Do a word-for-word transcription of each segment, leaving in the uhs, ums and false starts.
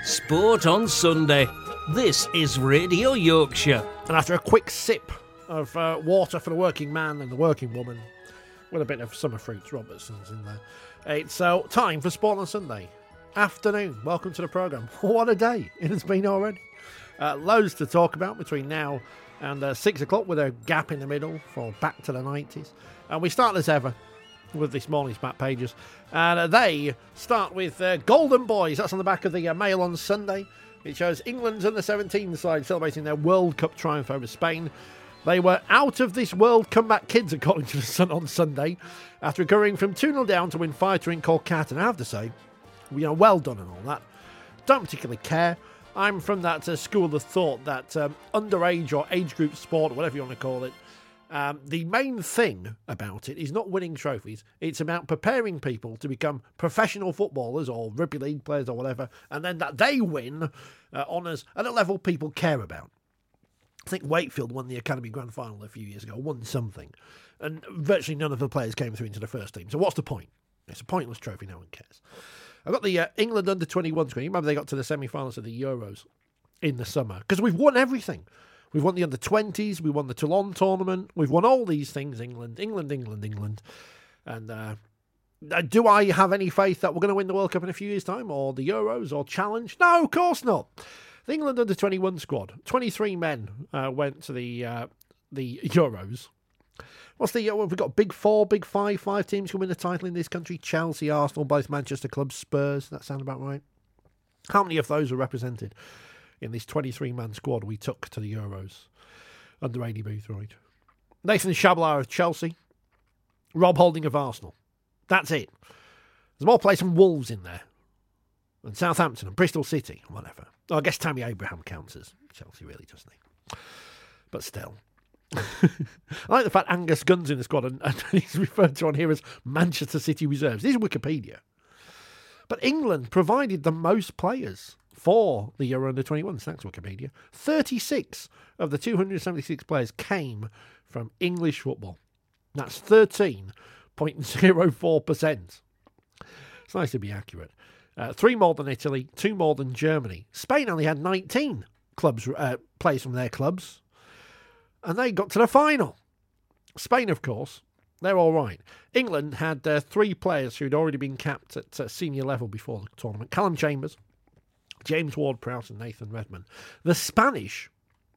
Sport on Sunday. This is Radio Yorkshire. And after a quick sip of uh, water for the working man and the working woman, with a bit of Summer Fruits Robertson's in there, it's uh, time for Sport on Sunday. Afternoon. Welcome to the programme. What a day it has been already. Uh, loads to talk about between now and uh, six o'clock with a gap in the middle for back to the nineties. And we start as ever with this morning's back pages. And uh, they start with uh, Golden Boys. That's on the back of the uh, Mail on Sunday. It shows England's under seventeen side celebrating their World Cup triumph over Spain. They were out of this world comeback kids, according to the Sun on Sunday, after recovering from two nil down to win five to in Kolkata. And I have to say, you know, well done and all that. Don't particularly care. I'm from that uh, school of thought that um, underage or age group sport, or whatever you want to call it, um, the main thing about it is not winning trophies. It's about preparing people to become professional footballers or rugby league players or whatever, and then that they win uh, honours at a level people care about. I think Wakefield won the Academy Grand Final a few years ago, won something, and virtually none of the players came through into the first team. So what's the point? It's a pointless trophy, no one cares. I've got the uh, England under twenty-one screen. Remember they got to the semi-finals of the Euros in the summer, because we've won everything. We've won the under twenties, we won the Toulon tournament, we've won all these things, England, England, England, England. And uh, do I have any faith that we're going to win the World Cup in a few years' time, or the Euros, or Challenge? No, of course not. The England under twenty-one squad, twenty-three men uh, went to the uh, the Euros. What's the, uh, we've got big four, big five, five teams can win the title in this country. Chelsea, Arsenal, both Manchester clubs, Spurs. That sound about right? How many of those are represented in this twenty-three man squad we took to the Euros under Adi Boothroyd? Nathan Chablat of Chelsea, Rob Holding of Arsenal. That's it. There's more players from Wolves in there, and Southampton and Bristol City, whatever. Oh, I guess Tammy Abraham counts as Chelsea, really, doesn't he? But still. I like the fact Angus Gunn's in the squad, and, and he's referred to on here as Manchester City reserves. This is Wikipedia. But England provided the most players for the Euro under twenty-one. Thanks, Wikipedia. thirty-six of the two hundred seventy-six players came from English football. That's thirteen point zero four percent. It's nice to be accurate. Uh, three more than Italy, two more than Germany. Spain only had nineteen clubs uh, players from their clubs, and they got to the final. Spain, of course, they're all right. England had uh, three players who'd already been capped at uh, senior level before the tournament. Callum Chambers, James Ward-Prowse and Nathan Redmond. The Spanish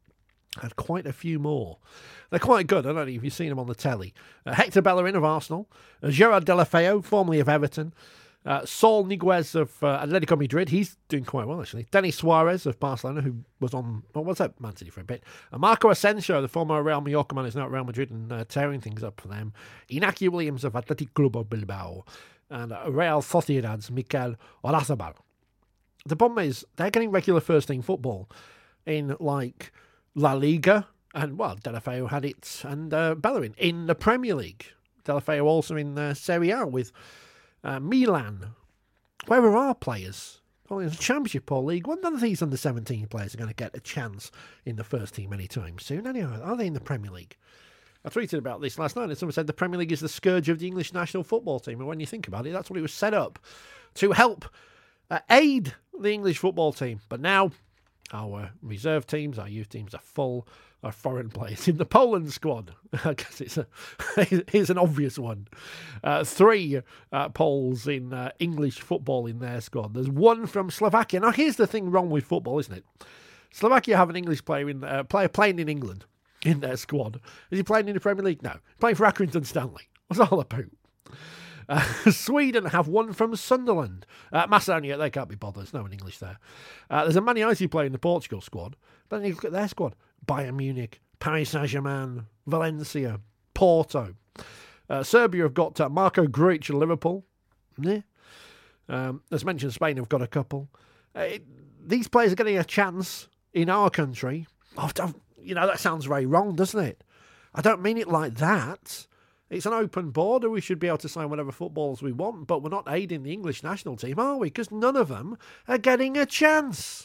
had quite a few more. They're quite good. I don't know if you've seen them on the telly. Uh, Hector Bellerin of Arsenal, uh, Gerard Deulofeu, formerly of Everton, Uh, Saul Niguez of uh, Atletico Madrid, he's doing quite well actually. Denis Suarez of Barcelona, who was on, what was that, Man City for a bit. Uh, Marco Asensio, the former Real Mallorca man, is now at Real Madrid and uh, tearing things up for them. Inaki Williams of Athletic Club of Bilbao, and uh, Real Sociedad's Mikel Oyarzabal. The problem is, they're getting regular first team football in like La Liga, and well, Deulofeu had it, and uh, Bellerin in the Premier League. Deulofeu also in uh, Serie A with Uh, Milan. Where are our players? Well, in the Championship or League One, none of these under seventeen players are going to get a chance in the first team anytime soon. Anyway, are they in the Premier League? I tweeted about this last night, and someone said the Premier League is the scourge of the English national football team. And when you think about it, that's what it was set up to help uh, aid the English football team. But now our reserve teams, our youth teams are full of foreign players. In the Poland squad, I guess it's a, here's an obvious one. Uh, three uh, Poles in uh, English football in their squad. There's one from Slovakia. Now, here's the thing wrong with football, isn't it? Slovakia have an English player in uh, player playing in England in their squad. Is he playing in the Premier League? No. Playing for Accrington Stanley. What's all about? Uh, Sweden have one from Sunderland. Uh, Macedonia, they can't be bothered. There's no one English there. Uh, there's a Man United player in the Portugal squad. Then you look at their squad. Bayern Munich, Paris Saint-Germain, Valencia, Porto. Uh, Serbia have got uh, Marko Grujic at Liverpool. Yeah. Um, as mentioned, Spain have got a couple. Uh, it, these players are getting a chance in our country. Oh, you know, that sounds very wrong, doesn't it? I don't mean it like that. It's an open border. We should be able to sign whatever footballers we want, but we're not aiding the English national team, are we? Because none of them are getting a chance.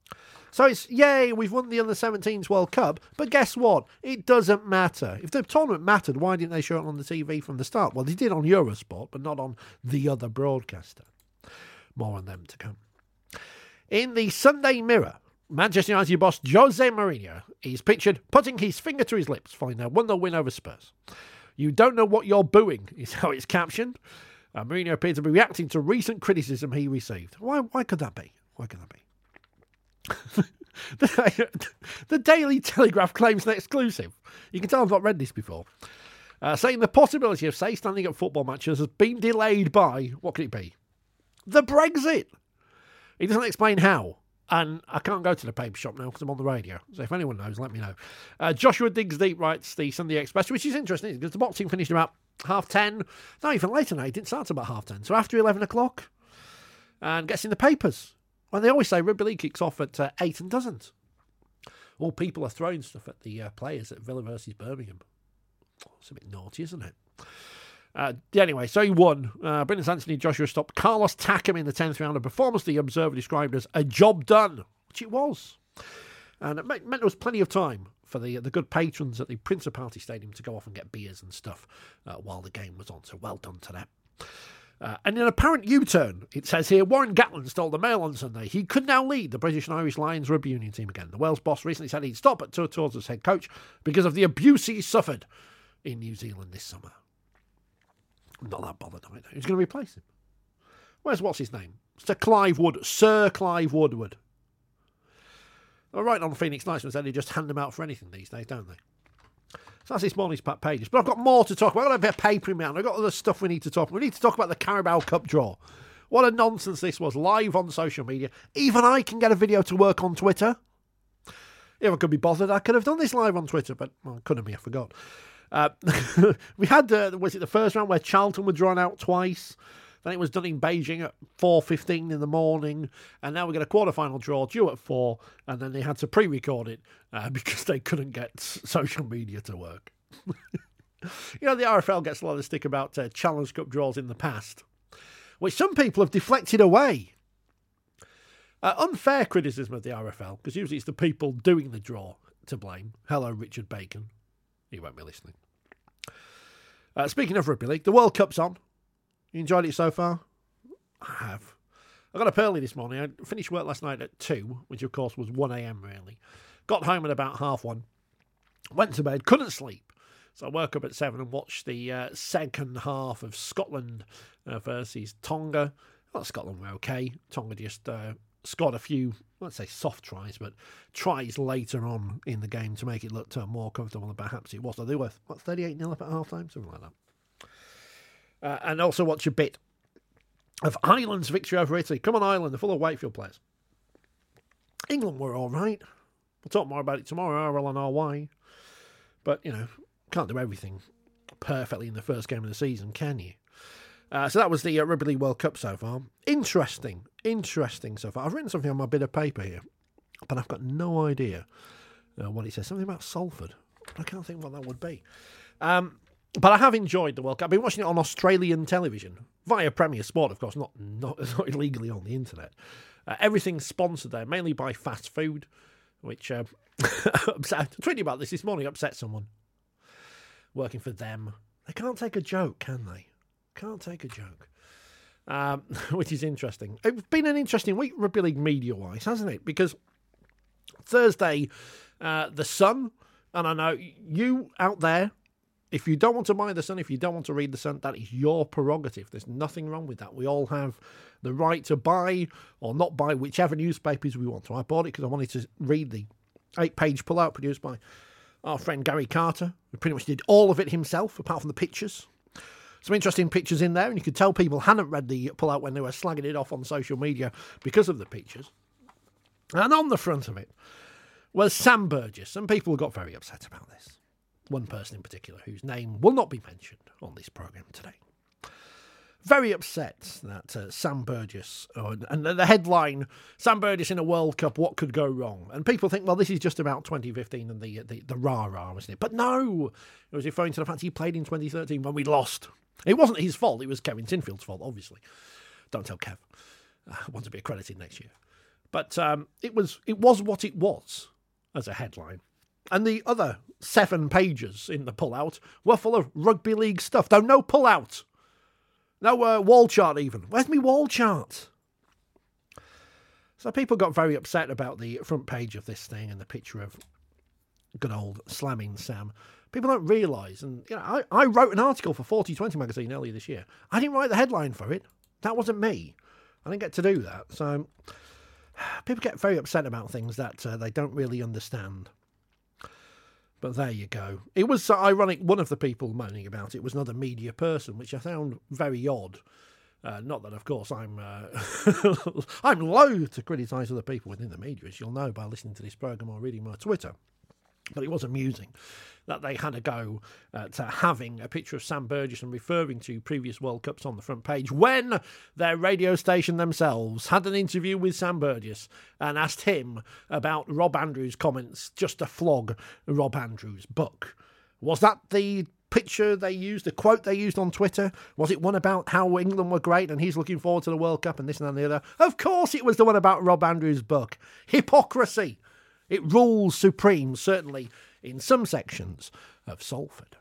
So it's, yay, we've won the under seventeens World Cup, but guess what? It doesn't matter. If the tournament mattered, why didn't they show it on the T V from the start? Well, they did on Eurosport, but not on the other broadcaster. More on them to come. In the Sunday Mirror, Manchester United boss Jose Mourinho is pictured putting his finger to his lips following their one nil win over Spurs. You don't know what you're booing, is how it's captioned. Uh, Mourinho appeared to be reacting to recent criticism he received. Why Why could that be? Why could that be? the, the Daily Telegraph claims an exclusive. You can tell I've not read this before. Uh, saying the possibility of, say, standing at football matches has been delayed by, what could it be? The Brexit. He doesn't explain how. And I can't go to the paper shop now because I'm on the radio. So if anyone knows, let me know. Uh, Joshua Digs Deep writes the Sunday Express, which is interesting because the boxing finished about half ten. No, even later now. It didn't start about half ten. So after eleven o'clock. And gets in the papers. Well, they always say rugby league kicks off at uh, eight and doesn't. All people are throwing stuff at the uh, players at Villa versus Birmingham. It's a bit naughty, isn't it? Uh, anyway, so he won. Uh, Brendan Anthony Joshua stopped Carlos Takam in the tenth round, a performance the Observer described as a job done, which it was. And it meant, meant there was plenty of time for the the good patrons at the Principality Stadium to go off and get beers and stuff uh, while the game was on, so well done to them. Uh, and in an apparent U-turn, it says here, Warren Gatland told the Mail on Sunday he could now lead the British and Irish Lions rugby union team again. The Wales boss recently said he'd stop at Tour Tours as head coach because of the abuse he suffered in New Zealand this summer. I'm not that bothered right now. Who's going to replace him? Where's what's his name? Sir Clive Wood. Sir Clive Woodward. They're right on Phoenix Nights and said they just hand them out for anything these days, don't they? So that's this morning's Pat Pages. But I've got more to talk about. I've got a bit of paper in my hand. I've got other stuff we need to talk about. We need to talk about the Carabao Cup draw. What a nonsense this was, live on social media. Even I can get a video to work on Twitter. If I could be bothered, I could have done this live on Twitter, but well, I couldn't be, I forgot. Uh, we had, uh, was it the first round where Charlton were drawn out twice? Then it was done in Beijing at four fifteen in the morning. And now we get a quarter-final draw due at four. And then they had to pre-record it uh, because they couldn't get social media to work. You know, the R F L gets a lot of stick about uh, Challenge Cup draws in the past, which some people have deflected away. Uh, unfair criticism of the R F L, because usually it's the people doing the draw to blame. Hello, Richard Bacon. He won't be listening. Uh, speaking of rugby league, the World Cup's on. You enjoyed it so far? I have. I got up early this morning. I finished work last night at two, which of course was one a.m. really. Got home at about half one. Went to bed, couldn't sleep. So I woke up at seven and watched the uh, second half of Scotland uh, versus Tonga. Well, Scotland were okay. Tonga just uh, scored a few, let's say soft tries, but tries later on in the game to make it look uh, more comfortable than perhaps it was. So they were, what, thirty-eight nil up at half time? Something like that. Uh, and also watch a bit of Ireland's victory over Italy. Come on, Ireland, they're full of Wakefield players. England were all right. We'll talk more about it tomorrow, R L and R Y. But, you know, can't do everything perfectly in the first game of the season, can you? Uh, so that was the uh, Rugby League World Cup so far. Interesting, interesting so far. I've written something on my bit of paper here, but I've got no idea uh, what it says. Something about Salford. I can't think what that would be. Um... But I have enjoyed the World Cup. I've been watching it on Australian television, via Premier Sport, of course, not not, not illegally on the internet. Uh, everything's sponsored there, mainly by fast food, which, uh, upset, tweeting about this this morning, upset someone working for them. They can't take a joke, can they? Can't take a joke. Um, which is interesting. It's been an interesting week, rugby league media-wise, hasn't it? Because Thursday, uh, The Sun, and I know you out there, if you don't want to buy The Sun, if you don't want to read The Sun, that is your prerogative. There's nothing wrong with that. We all have the right to buy or not buy whichever newspapers we want to. I bought it because I wanted to read the eight-page pullout produced by our friend Gary Carter, who pretty much did all of it himself, apart from the pictures. Some interesting pictures in there, and you could tell people hadn't read the pullout when they were slagging it off on social media because of the pictures. And on the front of it was Sam Burgess. Some people got very upset about this. One person in particular, whose name will not be mentioned on this programme today. Very upset that uh, Sam Burgess, oh, and the headline, Sam Burgess in a World Cup, what could go wrong? And people think, well, this is just about twenty fifteen and the the, the rah-rah, isn't it? But no, it was referring to the fact he played in twenty thirteen when we lost. It wasn't his fault, it was Kevin Sinfield's fault, obviously. Don't tell Kev. I want to be accredited next year. But um, it was it was what it was as a headline. And the other seven pages in the pullout were full of rugby league stuff. Though no pullout. No uh, wall chart even. Where's my wall chart? So people got very upset about the front page of this thing and the picture of good old Slamming Sam. People don't realise, and you know, I, I wrote an article for forty twenty magazine earlier this year. I didn't write the headline for it. That wasn't me. I didn't get to do that. So people get very upset about things that uh, they don't really understand. But there you go. It was uh, ironic. One of the people moaning about it was not a media person, which I found very odd. Uh, not that, of course, I'm uh, I'm loath to criticise other people within the media, as you'll know by listening to this programme or reading my Twitter. But it was amusing that they had a go at uh, having a picture of Sam Burgess and referring to previous World Cups on the front page when their radio station themselves had an interview with Sam Burgess and asked him about Rob Andrews' comments just to flog Rob Andrews' book. Was that the picture they used, the quote they used on Twitter? Was it one about how England were great and he's looking forward to the World Cup and this and that and the other? Of course it was the one about Rob Andrews' book. Hypocrisy. It rules supreme, certainly in some sections of Salford.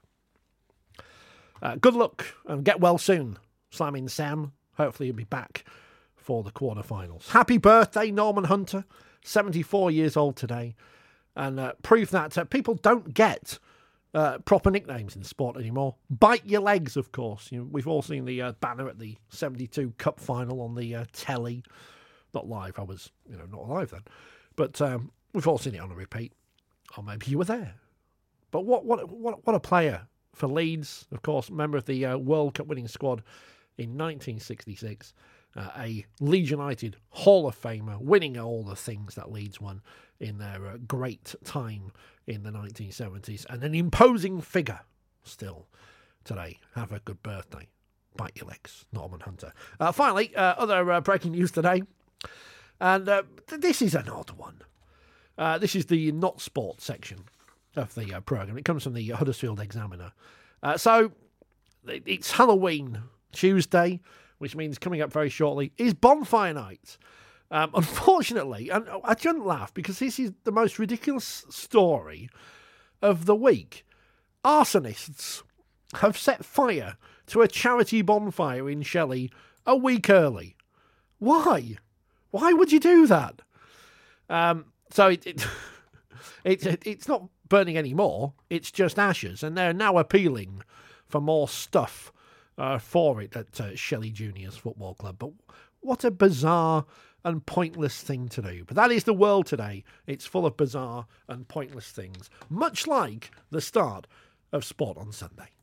Uh, good luck and get well soon, Slamming Sam. Hopefully he'll be back for the quarterfinals. Happy birthday, Norman Hunter, seventy-four years old today. And uh, proof that uh, people don't get uh, proper nicknames in sport anymore. Bite your legs, of course. You know, we've all seen the uh, banner at the seventy-two Cup final on the uh, telly. Not live, I was you know not alive then. But um, we've all seen it on a repeat. Or maybe you were there. But what what what what a player for Leeds, of course, member of the uh, World Cup winning squad in nineteen sixty-six. Uh, a Leeds United Hall of Famer, winning all the things that Leeds won in their uh, great time in the nineteen seventies. And an imposing figure still today. Have a good birthday. Bite your legs, Norman Hunter. Uh, finally, uh, other uh, breaking news today. And uh, this is an odd one. Uh, this is the not sport section of the uh, programme. It comes from the Huddersfield Examiner. Uh, so, it's Halloween Tuesday, which means coming up very shortly is Bonfire Night. Um, unfortunately, and I shouldn't laugh because this is the most ridiculous story of the week. Arsonists have set fire to a charity bonfire in Shelley a week early. Why? Why would you do that? Um, so it, it, it, it it's not burning anymore. It's just ashes, and they're now appealing for more stuff uh, for it at uh, Shelley Juniors Football Club. But what a bizarre and pointless thing to do. But that is the world today. It's full of bizarre and pointless things, much like the start of Sport on Sunday.